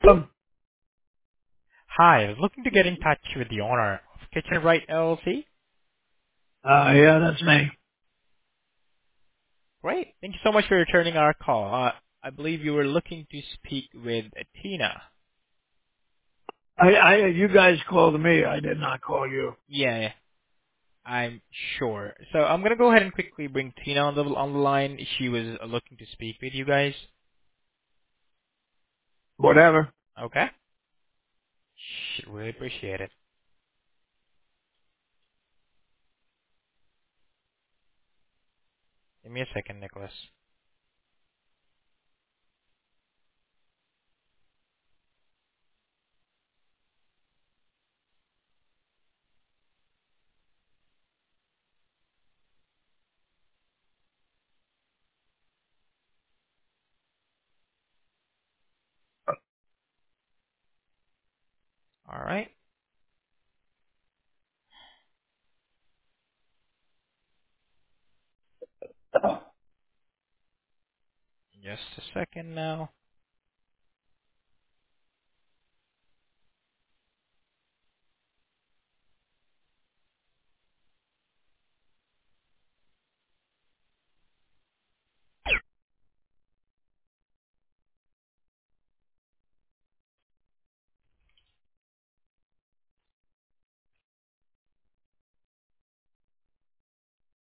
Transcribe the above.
Um, Hi, I was looking to get in touch with the owner of Kitchen Right LLC. yeah, that's me. Great. Thank you so much for returning our call. I believe you were looking to speak with Tina. You guys called me. I did not call you. Yeah, I'm sure. So I'm gonna go ahead and quickly bring Tina on the line. She was looking to speak with you guys. Whatever. Okay. Really appreciate it. Give me a second, Nicholas. All right. Just a second now.